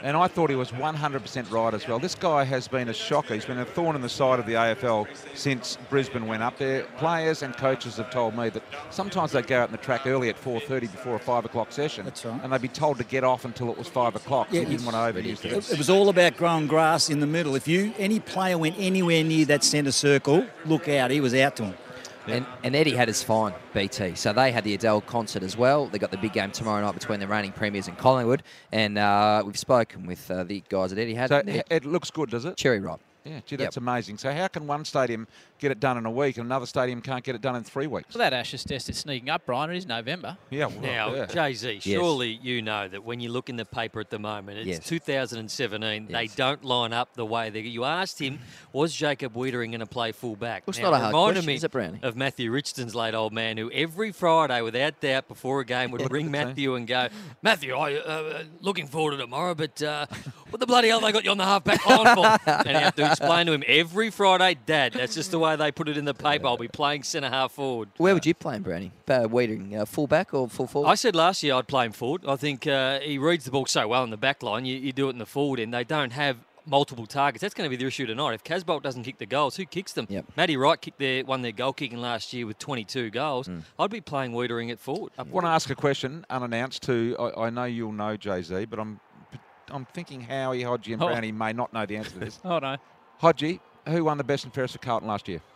And I thought he was one hundred percent right as well. This guy has been a shocker. He's been a thorn in the side of the A F L since Brisbane went up there. Players and coaches have told me that sometimes they go out on the track early at four thirty before a five o'clock session. That's right. And they'd be told to get off until it was five o'clock. Yeah, He didn't want to overuse it. It, it was all about growing grass in the middle. If you any player went anywhere near that centre circle, look out, he was out to him. And, and Eddie had his fine, B T. So they had the Adele concert as well. They got the big game tomorrow night between the reigning premiers and Collingwood. And uh, we've spoken with uh, the guys at Eddie had. So it, it looks good, does it? Cherry ripe. Yeah, gee, that's Yep. amazing. So how can one stadium get it done in a week and another stadium can't get it done in three weeks? Well, that Ashes Test is sneaking up, Brian. It is November. Yeah, well, Now, yeah. Jay-Z, Yes. surely you know that when you look in the paper at the moment, it's Yes. two thousand seventeen, they Yes. don't line up the way they... You asked him, was Jacob Wiedering going to play full-back? Well, it's Now, not a it hard reminded question, me is it, Brownie? of Matthew Richardson's late old man, who every Friday, without doubt, before a game, would ring Matthew and go, Matthew, I uh, looking forward to tomorrow, but uh, what the bloody hell they got you on the half-back line for? And you have to explain to him every Friday, Dad, that's just the way they put it in the paper. I'll be playing centre-half forward. Where would you play him, Brownie? Uh, Wiedering, uh, full-back or full forward? I said last year I'd play him forward. I think uh, he reads the ball so well in the back line. You, you do it in the forward end. They don't have multiple targets. That's going to be the issue tonight. If Casbolt doesn't kick the goals, who kicks them? Yep. Matty Wright kicked their, won their goal kicking last year with twenty-two goals. Mm. I'd be playing Wiedering at forward. I want to ask a question unannounced to, I, I know you'll know, Jay-Z, but I'm I'm thinking Howie, Hodgie and Oh. Brownie may not know the answer to this. Oh, no. Hodgie, who won the best and fairest for Carlton last year?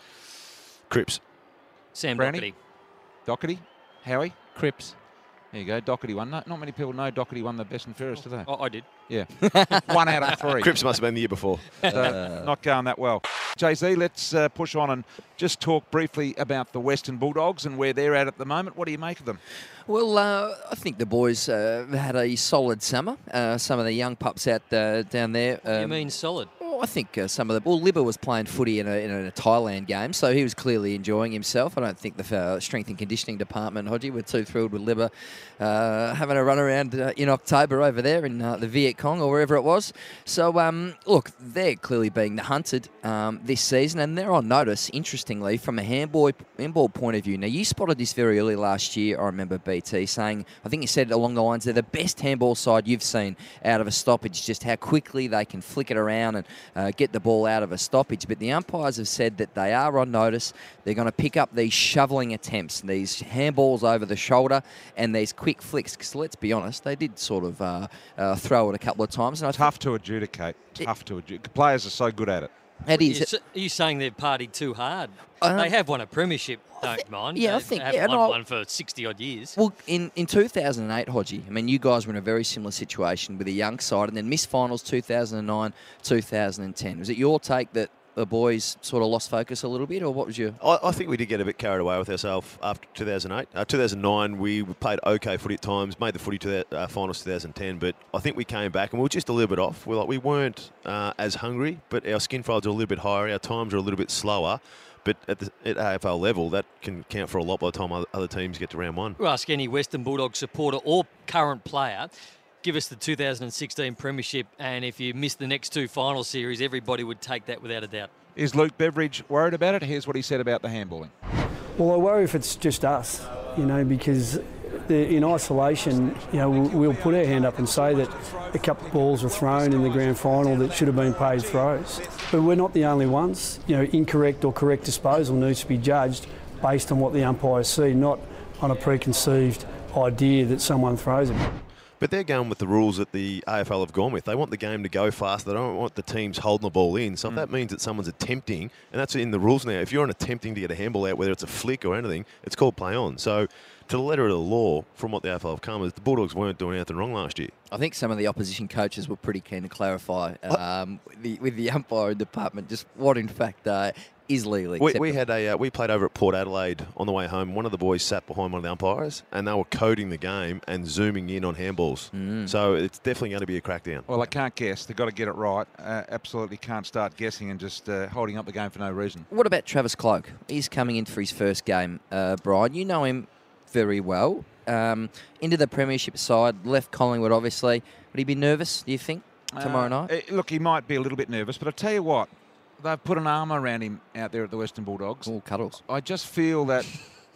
Cripps. Sam Brownie? Doherty. Doherty? Howie? Cripps. There you go, Doherty won. No, not many people know Doherty won the best and fairest, do they? Oh, I did. Yeah. One out of three. Cripps must have been the year before. So not going that well. Jay-Z, let's uh, push on and just talk briefly about the Western Bulldogs and where they're at at the moment. What do you make of them? Well, uh, I think the boys uh, had a solid summer. Uh, some of the young pups out uh, down there. Um, you mean solid? Well, I think uh, some of the... Well, Libba was playing footy in a, in a Thailand game, so he was clearly enjoying himself. I don't think the uh, strength and conditioning department, Hodgie, were too thrilled with Libba uh, having a run around uh, in October over there in uh, the Viet Cong or wherever it was. So, um, look, they're clearly being hunted um, this season, and they're on notice, interestingly, from a handball, handball point of view. Now, you spotted this very early last year, I remember, B T, saying, I think you said along the lines, they're the best handball side you've seen out of a stoppage, just how quickly they can flick it around and uh, get the ball out of a stoppage. But the umpires have said that they are on notice. They're going to pick up these shoveling attempts, these handballs over the shoulder and these quick flicks, because let's be honest, they did sort of uh, uh, throw it a couple of times. And I Tough to adjudicate. Tough to adjudicate. Players are so good at it. It is. Are you, s- are you saying they've partied too hard? Uh, they have won a premiership, don't mind. yeah, I They think- haven't yeah, and won I'll- one for sixty-odd years. Well, in, in two thousand eight, Hodgie, I mean, you guys were in a very similar situation with a young side and then missed finals two thousand nine, two thousand ten. Was it your take that the boys sort of lost focus a little bit, or what was your... I, I think we did get a bit carried away with ourselves after two thousand eight. Uh, two thousand nine, we played okay footy at times, made the footy to the uh, finals two thousand ten, but I think we came back and we were just a little bit off. We're like, we weren't uh, as hungry, but our skin folds are a little bit higher, our times are a little bit slower. But at the at A F L level, that can count for a lot by the time other, other teams get to round one. We'll ask any Western Bulldogs supporter or current player, give us the two thousand sixteen premiership, and if you miss the next two final series, everybody would take that without a doubt. Is Luke Beveridge worried about it? Here's what he said about the handballing. Well, I worry if it's just us, you know, because the, in isolation, you know, we'll, we'll put our hand up and say that a couple of balls were thrown in the grand final that should have been paid throws. But we're not the only ones. You know, incorrect or correct disposal needs to be judged based on what the umpires see, not on a preconceived idea that someone throws it. But they're going with the rules that the A F L have gone with. They want the game to go fast. They don't want the teams holding the ball in. So if that means that someone's attempting, and that's in the rules now, if you're on attempting to get a handball out, whether it's a flick or anything, it's called play on. So to the letter of the law, from what the A F L have come, is the Bulldogs weren't doing anything wrong last year. I think some of the opposition coaches were pretty keen to clarify um, with, the, with the umpiring department just what, in fact, uh, is legally We, acceptable. we had a uh, we played over at Port Adelaide on the way home. One of the boys sat behind one of the umpires, and they were coding the game and zooming in on handballs. Mm. So it's definitely going to be a crackdown. Well, I can't guess. They've got to get it right. Uh, absolutely can't start guessing and just uh, holding up the game for no reason. What about Travis Cloak? He's coming in for his first game, uh, Brian. You know him very well. Um, into the premiership side, left Collingwood, obviously. Would he be nervous, do you think, tomorrow Uh, night? eh, Look, he might be a little bit nervous, but I tell you what, they've put an arm around him out there at the Western Bulldogs. All cuddles. I just feel that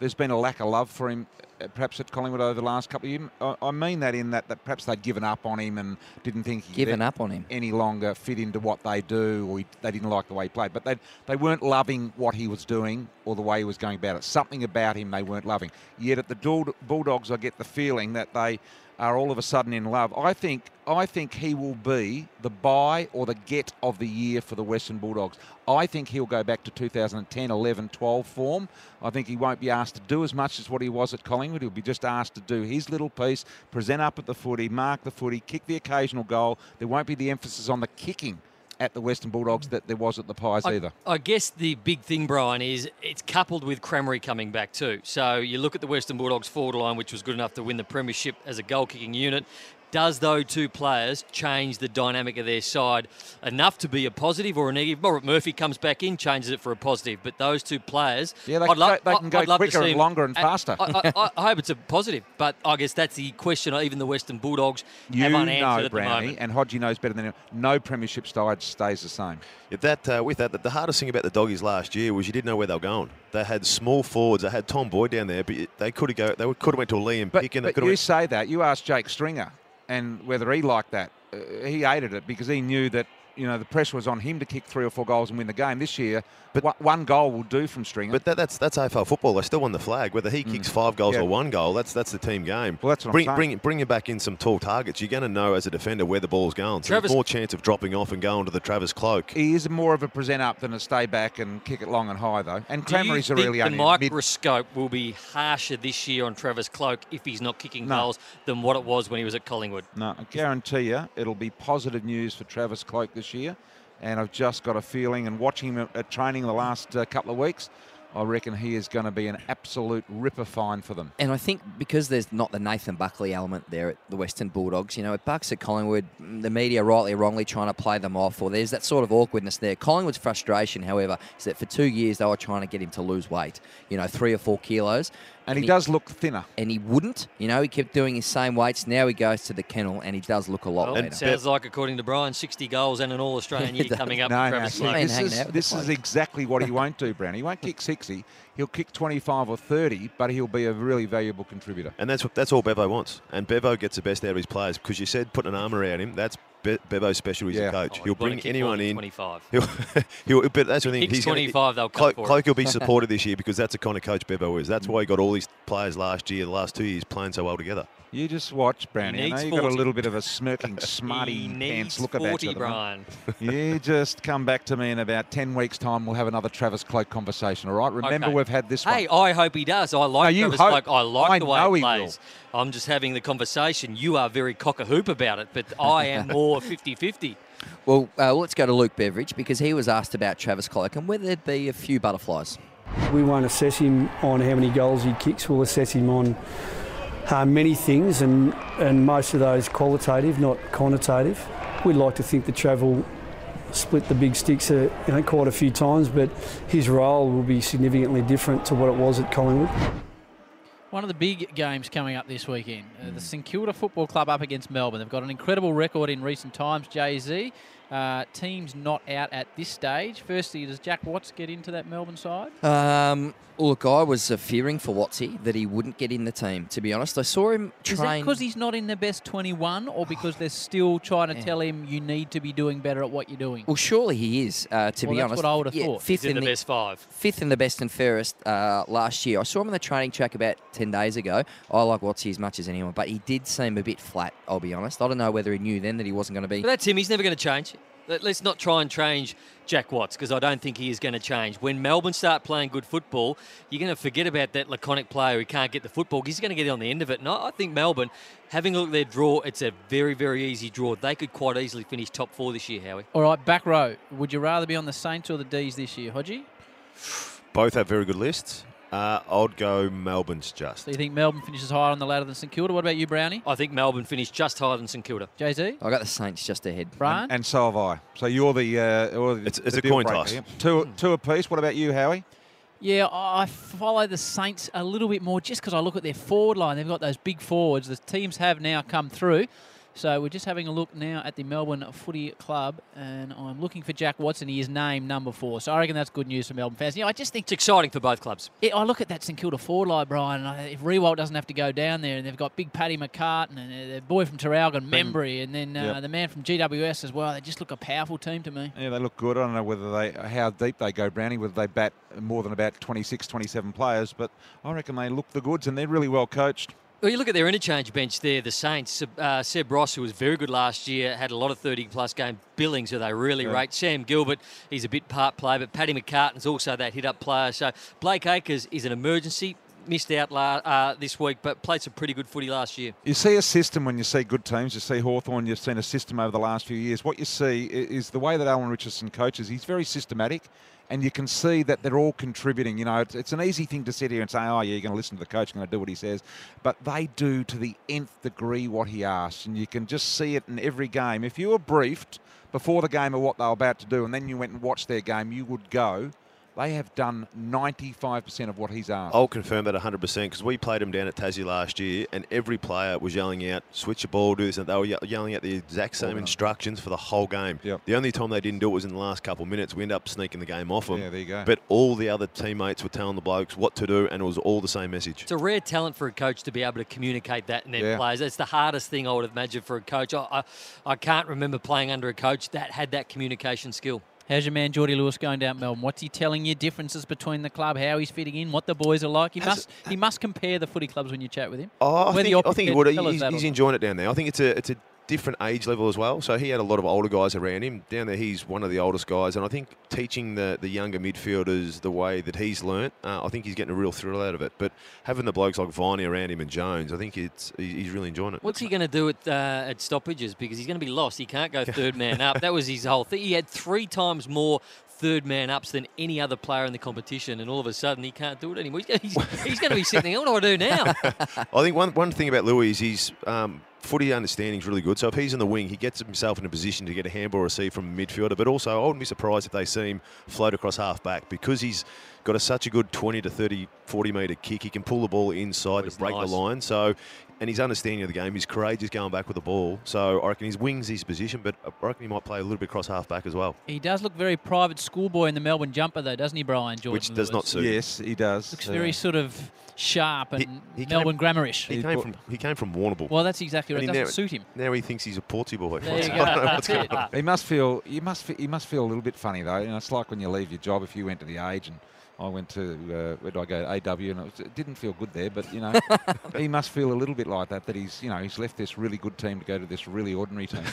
there's been a lack of love for him, uh, perhaps at Collingwood over the last couple of years. I, I mean that in that, that perhaps they'd given up on him and didn't think he Given could up on him. any longer fit into what they do, or he, they didn't like the way he played. But they they weren't loving what he was doing or the way he was going about it. Something about him they weren't loving. Yet at the Bull- Bulldogs, I get the feeling that they are all of a sudden in love. I think I think he will be the buy or the get of the year for the Western Bulldogs. I think he'll go back to two thousand ten, eleven, twelve form. I think he won't be asked to do as much as what he was at Collingwood. He'll be just asked to do his little piece, present up at the footy, mark the footy, kick the occasional goal. There won't be the emphasis on the kicking at the Western Bulldogs that there was at the Pies I, either. I guess the big thing, Brian, is it's coupled with Crameri coming back too. So you look at the Western Bulldogs forward line, which was good enough to win the premiership as a goal-kicking unit. Does those two players change the dynamic of their side enough to be a positive or a negative? Robert Murphy comes back in, changes it for a positive. But those two players, Yeah, they, I'd lo- they can go I'd love to quicker see and them- longer and faster. I, I, I hope it's a positive, but I guess that's the question even the Western Bulldogs You have know, unanswered at the Brownie, moment. and Hodgie knows better than him, no premiership side stays the same. Yeah, that uh, with that, the hardest thing about the Doggies last year was you didn't know where they were going. They had small forwards. They had Tom Boyd down there, but they could have go. They could have went to a Liam But, Picken. but They you went, say that. You asked Jake Stringer and whether he liked that. Uh, he hated it because he knew that, you know, the pressure was on him to kick three or four goals and win the game. This year, but one, one goal will do from Stringer. But that, that's that's A F L football. They still won the flag. Whether he kicks five goals Yeah. or one goal, that's that's the team game. Well, that's what I'm bring saying. bring bring you back in some tall targets. You're going to know as a defender where the ball's going. So Travis- there's more chance of dropping off and going to the Travis Cloak. He is more of a present up than a stay back and kick it long and high, though. And Do you Crameri's a think really the only mid- microscope will be harsher this year on Travis Cloak if he's not kicking No. goals than what it was when he was at Collingwood? No, I guarantee you it'll be positive news for Travis Cloak this year. And I've just got a feeling, and watching him at, at training the last uh, couple of weeks, I reckon he is going to be an absolute ripper fine for them. And I think because there's not the Nathan Buckley element there at the Western Bulldogs, you know, at Bucks at Collingwood, the media rightly or wrongly trying to play them off, or there's that sort of awkwardness there. Collingwood's frustration, however, is that for two years they were trying to get him to lose weight, you know, three or four kilos. And he does look thinner. And he wouldn't, you know, he kept doing his same weights. Now he goes to the kennel and he does look a lot Well, better. sounds like, according to Brian, sixty goals and an All-Australian year coming up No, for no, Travis see, Cloak. Man this hanging is, out with this the is bloke. exactly what he won't do, Brown. He won't kick sixty. He'll kick twenty-five or thirty, but he'll be a really valuable contributor. And that's what that's all Bevo wants. And Bevo gets the best out of his players because you said putting an arm around him. That's Be- Bevo's special as Yeah. a coach. Oh, he'll he'd wanna bring kick anyone more than in. twenty-five. He'll, he'll, but that's the thing. Kicks He's gonna- twenty-five, they'll come Cloak, for it. Cloak will be supported this year because that's the kind of coach Bevo is. That's why he got all these players last year, the last two years, playing so well together. You just watch, Brownie. I know needs you've got a forty. little bit of a smirking, smarty He pants needs look about forty, you. at the moment. Brian. You just come back to me in about ten weeks' time. We'll have another Travis Cloak conversation, all right? Remember, Okay. we've had this Hey, one. I hope he does. I like No, you Travis hope. Cloak. I like I the way know he he will. plays. I'm just having the conversation. You are very cock-a-hoop about it, but I am more fifty-fifty. Well, uh, let's go to Luke Beveridge because he was asked about Travis Cloak and whether there'd be a few butterflies. We won't assess him on how many goals he kicks. We'll assess him on uh, many things, and, and most of those qualitative, not quantitative. We'd like to think the travel split the big sticks uh, you know, quite a few times, but his role will be significantly different to what it was at Collingwood. One of the big games coming up this weekend, uh, the St Kilda Football Club up against Melbourne. They've got an incredible record in recent times, Jay Z. Uh, teams not out at this stage. Firstly, does Jack Watts get into that Melbourne side? Um, look, I was uh, fearing for Watsy that he wouldn't get in the team, to be honest. I saw him Is that train... because he's not in the best twenty-one, or because they're still trying to Yeah. tell him you need to be doing better at what you're doing? Well, surely he is, uh, to Well, be that's honest. what I would have Yeah, thought. Fifth He's in the best five. Fifth in the best and fairest uh, last year. I saw him on the training track about ten days ago. I like Watsy as much as anyone, but he did seem a bit flat, I'll be honest. I don't know whether he knew then that he wasn't going to be... But that's him. He's never going to change. Let- Let's not try and change Jack Watts because I don't think he is going to change. When Melbourne start playing good football, you're going to forget about that laconic player who can't get the football because he's going to get on the end of it. And I I think Melbourne, having a look at their draw, it's a very, very easy draw. They could quite easily finish top four this year, Howie. All right, back row. Would you rather be on the Saints or the D's this year, Hodgie? Both have very good lists. Uh, I'd go Melbourne's just. So you think Melbourne finishes higher on the ladder than St Kilda? What about you, Brownie? I think Melbourne finished just higher than St Kilda. Jay Z? I got the Saints just ahead. Brian? And, and so have I. So you're the... Uh, you're the It's- it's the a deal coin breaker toss. here. Two, two apiece. What about you, Howie? Yeah, I I follow the Saints a little bit more just because I look at their forward line. They've got those big forwards. The teams have now come through. So we're just having a look now at the Melbourne Footy Club, and I'm looking for Jack Watson. He is named number four. So I reckon that's good news for Melbourne fans. You know, I just think it's exciting for both clubs. It, I look at that St Kilda forward line, Brian, and I, if Rewalt doesn't have to go down there, and they've got big Paddy McCartan and the boy from Traralgon, Membry, and then uh, yep. the man from G W S as well. They just look a powerful team to me. Yeah, they look good. I don't know whether they how deep they go, Brownie, whether they bat more than about twenty-six, twenty-seven players, but I reckon they look the goods, and they're really well coached. Well, you look at their interchange bench there, the Saints. Uh, Seb Ross, who was very good last year, had a lot of thirty-plus game Billings, who they really yeah. rate. Sam Gilbert, he's a bit part player, but Paddy McCartan's also that hit-up player. So Blake Acres is an emergency. Missed out la- uh, this week, but played some pretty good footy last year. You see a system when you see good teams. You see Hawthorn, you've seen a system over the last few years. What you see is the way that Alan Richardson coaches. He's very systematic, and you can see that they're all contributing. You know, it's, it's an easy thing to sit here and say, oh, yeah, you're going to listen to the coach, you're going to do what he says. But they do to the nth degree what he asks, and you can just see it in every game. If you were briefed before the game of what they were about to do, and then you went and watched their game, you would go, they have done ninety-five percent of what he's asked. I'll confirm that one hundred percent because we played them down at Tassie last year, and every player was yelling out, switch the ball, do this, and they were ye- yelling out the exact same instructions for the whole game. Yep. The only time they didn't do it was in the last couple of minutes. We ended up sneaking the game off them. Yeah, there you go. But all the other teammates were telling the blokes what to do, and it was all the same message. It's a rare talent for a coach to be able to communicate that in their Yeah. players. It's the hardest thing I would imagine for a coach. I, I, I can't remember playing under a coach that had that communication skill. How's your man Geordie Lewis going down Melbourne? What's he telling you? Differences between the club, how he's fitting in, what the boys are like? He Has must he must compare the footy clubs when you chat with him. Oh, I Whether think, you're I think he prepared would. to tell us He's, that or he's not. enjoying it down there. I think it's a it's a different age level as well. So he had a lot of older guys around him. Down there, he's one of the oldest guys. And I think teaching the, the younger midfielders the way that he's learnt, uh, I think he's getting a real thrill out of it. But having the blokes like Viney around him and Jones, I think it's he's really enjoying it. What's he going to do at, uh, at stoppages? Because he's going to be lost. He can't go third man up. That was his whole thing. He had three times more third man ups than any other player in the competition, and all of a sudden he can't do it anymore. He's, he's, he's going to be sitting there, what do I do now? I think one one thing about Louis is he's um, footy understanding is really good. So if he's in the wing, he gets himself in a position to get a handball receive from a midfielder. But also, I wouldn't be surprised if they see him float across half back because he's got a, such a good twenty to thirty, forty metre kick. He can pull the ball inside Oh, to break nice. the line. So, and his understanding of the game, he's courageous going back with the ball. So I reckon his wing's his position, but I reckon he might play a little bit across half back as well. He does look very private schoolboy in the Melbourne jumper, though, doesn't he, Brian? Jordan Which does not Lewis? suit. Yes, he does. Looks Uh, very sort of sharp and He- he Melbourne came- grammarish. He came from he came from Warrnambool. Well, that's exactly right. It And he doesn't now- suit him. Now he thinks he's a Porty boy. There you I go. don't know what's That's going it. on. He must feel. You must. Fe- he must feel a little bit funny though. You know, it's like when you leave your job. If you went to the Age and I went to uh, where did I go? A W, and it, was, it didn't feel good there. But you know, he must feel a little bit like that. That he's, you know, he's left this really good team to go to this really ordinary team.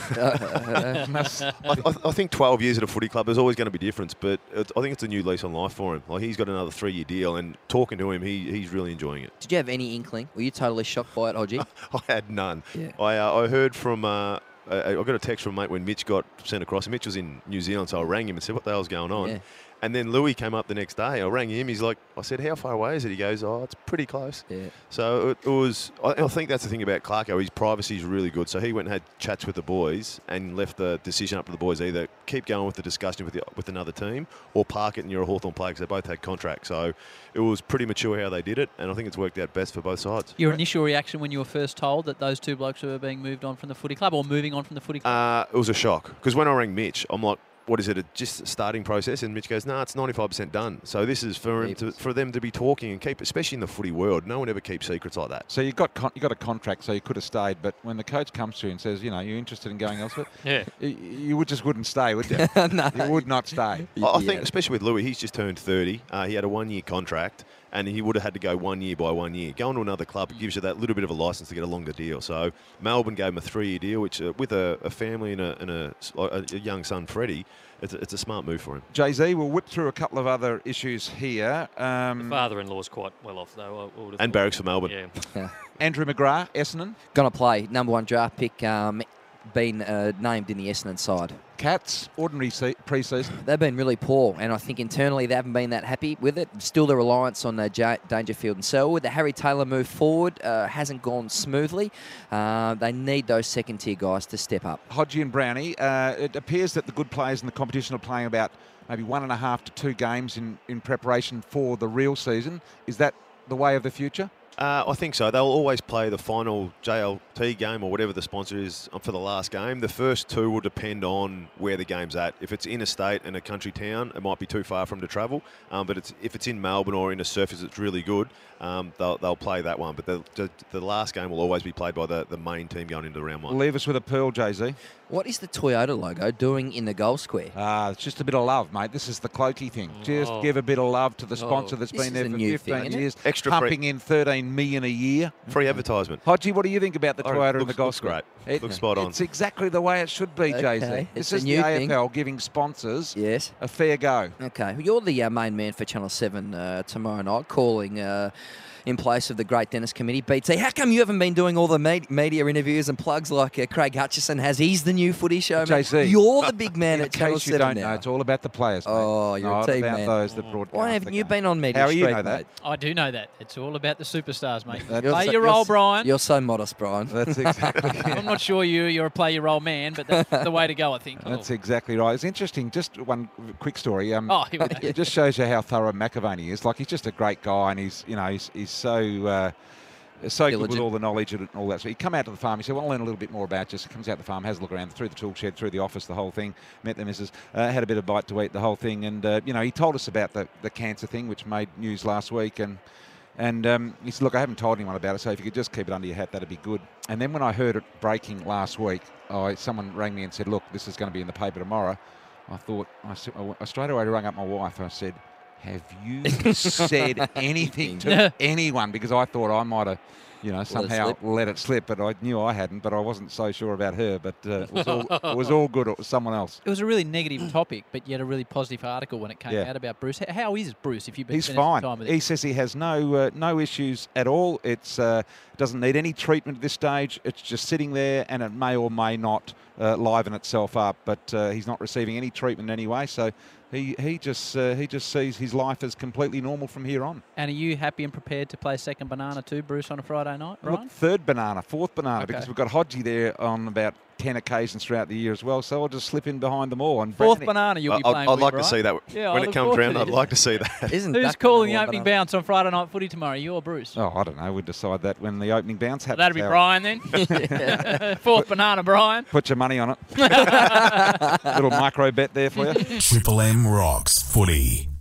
Must- I, I, I think twelve years at a footy club, there's always going to be difference, but it's, I think it's a new lease on life for him. Like he's got another three-year deal, and talking to him, he, he's really enjoying it. Did you have any inkling? Were you totally shocked by it, Hodgie? I had none. Yeah. I uh, I heard from. Uh, I I got a text from a mate when Mitch got sent across. Mitch was in New Zealand, so I rang him and said, "What the hell's going on?" Yeah. And then Louis came up the next day. I rang him. He's like, I said, "How far away is it?" He goes, "Oh, it's pretty close." Yeah. So it, it was. I, I think that's the thing about Clarko. His privacy is really good. So he went and had chats with the boys and left the decision up to the boys. Either keep going with the discussion with the, with another team or park it and you're a Hawthorn player because they both had contracts. So it was pretty mature how they did it, and I think it's worked out best for both sides. Your initial reaction when you were first told that those two blokes were being moved on from the footy club or moving on from the footy club? Uh, it was a shock because when I rang Mitch, I'm like, "What is it? A just a starting process?" And Mitch goes, "No, nah, it's ninety-five percent done." So this is for him to, for them to be talking and keep, especially in the footy world. No one ever keeps secrets like that. So you got con- you got a contract, so you could have stayed. But when the coach comes to you and says, you know, you're interested in going elsewhere, Yeah. you, you would just wouldn't stay, would you? No. You would not stay. I I think, especially with Louis, he's just turned thirty. Uh, he had a one-year contract, and he would have had to go one year by one year. Going to another club gives you that little bit of a license to get a longer deal. So Melbourne gave him a three-year deal, which uh, with a, a family and, a, and a, a, a young son, Freddie, it's a, it's a smart move for him. Jay-Z, we'll whip through a couple of other issues here. Um, The father-in-law's quite well off, though. I would have And thought. barracks for Melbourne. Yeah. Yeah. Andrew McGrath, Essendon. Going to play. Number one draft pick, um, been uh, named in the Essendon side. Cats, ordinary se- pre-season. They've been really poor, and I think internally they haven't been that happy with it. Still the reliance on uh, J- Dangerfield and Selwood. The Harry Taylor move forward uh, hasn't gone smoothly. Uh, they need those second-tier guys to step up. Hodgie and Brownie, uh, it appears that the good players in the competition are playing about maybe one and a half to two games in, in preparation for the real season. Is that the way of the future? Uh, I think so. They'll always play the final J L T game or whatever the sponsor is for the last game. The first two will depend on where the game's at. If it's interstate and a country town, it might be too far from to travel. Um, but it's, if it's in Melbourne or in a surface that's really good, um, they'll, they'll play that one. But the, the, the last game will always be played by the, the main team going into round one. Leave us with a pearl, Jay Z. What is the Toyota logo doing in the goal square? Ah, uh, it's just a bit of love, mate. This is the cloaky thing. Oh. Just give a bit of love to the sponsor Oh. that's This been is there a for new fifteen thing, isn't years, it? Extra pumping free- in thirteen million a year. Free advertisement. Hodgie, what do you think about the Oh, Toyota and looks- the goal looks square? great. It- Looks spot on. It's exactly the way it should be, Jay Z. Okay, This it's a is new the thing. A F L giving sponsors Yes. a fair go. Okay. Well, you're the uh, main man for Channel seven uh, tomorrow night, calling uh, in place of the great Dennis Committee. B T, how come you haven't been doing all the med- media interviews and plugs like uh, Craig Hutchison has? He's the new footy show man. J C. You're the big man In at Channel case you seven don't now. know, it's all about the players, mate. Oh, you're Not a team about man. those that broadcast. Why haven't the you game. been on Media How are you Street, know that? mate? I do know that. It's all about the superstars, mate. That's- Play so- your you're role, s- Brian. You're so modest, Brian. That's exactly it. I'm not sure you, you're a play your role man, but that's the way to go, I think. That's exactly right. It's interesting. Just one quick story. Um, Oh, here we go. it just shows you how thorough McAvaney is. Like, he's just a great guy, and he's, you know, he's, he's so uh, so good with Diligent. all the knowledge and all that. So he come out to the farm. He said, "I want to learn a little bit more about you." So he comes out to the farm, has a look around, through the tool shed, through the office, the whole thing. Met the missus, uh, had a bit of bite to eat, the whole thing, and uh, you know, he told us about the the cancer thing, which made news last week, and. And um, he said, look, I haven't told anyone about it, so if you could just keep it under your hat, that'd be good. And then when I heard it breaking last week, I, someone rang me and said, look, this is going to be in the paper tomorrow. I thought, I, said, I straight away rang up my wife and I said, have you said anything to anyone? Because I thought I might have, you know, somehow slip. let it slip, but I knew I hadn't, but I wasn't so sure about her. But uh, it, was all, it was all good. It was someone else. It was a really negative topic, but yet a really positive article when it came Yeah. out about Bruce. H- How is Bruce, if you've been He's spending some fine. time with He him? says he has no uh, no issues at all. It's uh, doesn't need any treatment at this stage. It's just sitting there, and it may or may not uh, liven itself up. But uh, he's not receiving any treatment anyway. So he he just uh, he just sees his life as completely normal from here on. And are you happy and prepared to play second banana too, Bruce, on a Friday night, Brian? Look, third banana, fourth banana, Okay. because we've got Hodgie there on about ten occasions throughout the year as well. So I'll just slip in behind them all. And Fourth Brandon- banana you'll be I'd, playing I'd with, like right? to see that Yeah, when I it look comes forward around. to I'd it. like to see that. Isn't Who's that calling the one opening banana? bounce on Friday night footy tomorrow, you or Bruce? Oh, I don't know. We'll decide that when the opening bounce happens. That'd be Howard. Brian then. Fourth banana, Brian. Put your money on it. Little micro bet there for you. Triple M rocks footy.